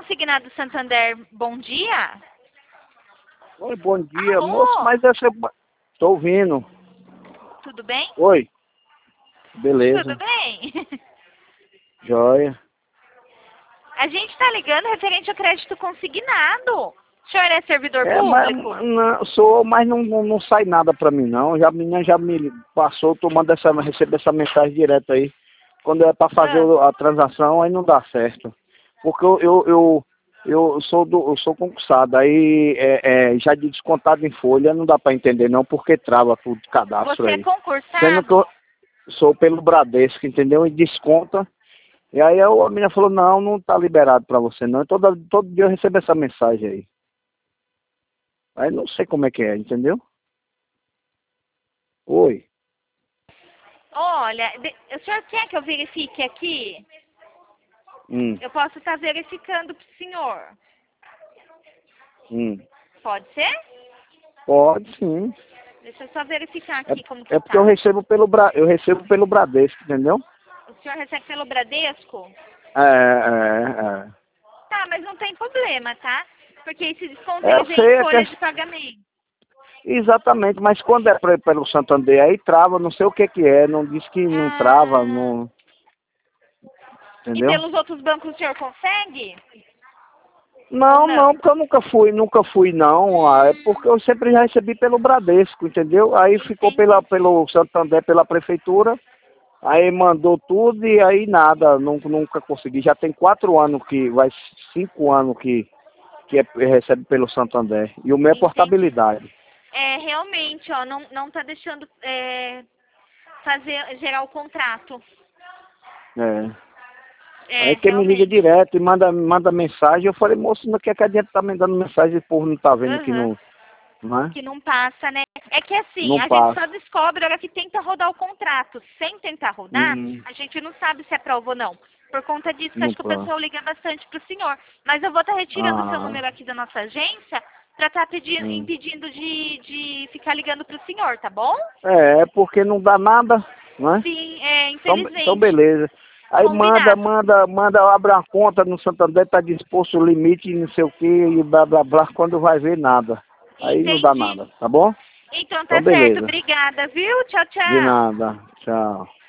Consignado Santander, bom dia. Oi, bom dia, Alô? moço, mas essa... Tô ouvindo. Tudo bem? Oi, Tudo beleza, bem? joia. A gente está ligando referente ao crédito consignado. O senhor é servidor Mas público? não, sou, mas não sai nada pra mim não. Já, a menina já me passou, tomando recebo essa mensagem direto aí. Quando é pra fazer Ah, a transação, aí não dá certo. Porque eu sou concursado, aí já de descontado em folha, não dá pra entender não, porque trava tudo, cadastro você é aí. Sendo que concursado? eu sou pelo Bradesco, entendeu? E desconta. E aí a menina falou, não tá liberado pra você não. E todo dia eu recebo essa mensagem aí. Aí não sei como é que é, entendeu? Oi. Olha, o senhor quer que eu verifique aqui? Hum, Eu posso estar verificando para o senhor. hum. Pode ser? Pode sim. Deixa eu só verificar É, aqui como que é porque eu tá. recebo eu recebo pelo Bradesco, entendeu? O senhor recebe pelo Bradesco? É. Tá, mas não tem problema, tá? Porque esse desconto É, ele eu vem em sei, folha de pagamento. exatamente, mas quando é pelo Santander, aí trava, não sei o que que é, não diz que não trava, Ah, não, e entendeu? pelos outros bancos o senhor consegue? Ou Não, não? porque eu nunca fui não, é porque eu sempre já recebi pelo Bradesco, entendeu? Aí ficou Entendi. pelo Santander, pela prefeitura, aí mandou tudo e aí nada, nunca consegui. Já tem 4 anos vai 5 anos que recebe pelo Santander. E o meu é Entendi. portabilidade. É, realmente, ó, não tá deixando gerar o contrato. É. É, Aí quem me liga realmente. direto e manda mensagem, eu falei, moço, não quer que adianta tá me dando mensagem, o povo não tá vendo que Aham. não é? Que não passa, né? É que assim, Não a gente só passa. descobre a hora que tenta rodar o contrato. Sem tentar rodar, Hum, a gente não sabe se é prova ou não. Por conta disso, que não acho que o passa. pessoal liga bastante pro senhor. Mas eu vou estar retirando o seu Ah, número aqui da nossa agência para estar hum. impedindo de ficar ligando pro senhor, tá bom? É porque não dá nada, né? Sim, Então infelizmente. beleza. Aí Combinado. abre uma conta no Santander, tá disposto o limite, não sei o que, e blá blá blá, quando vai ver nada. Aí não dá Entendi. nada, tá bom? Então Então tá certo. beleza. Obrigada, viu? Tchau, De tchau. nada. Tchau.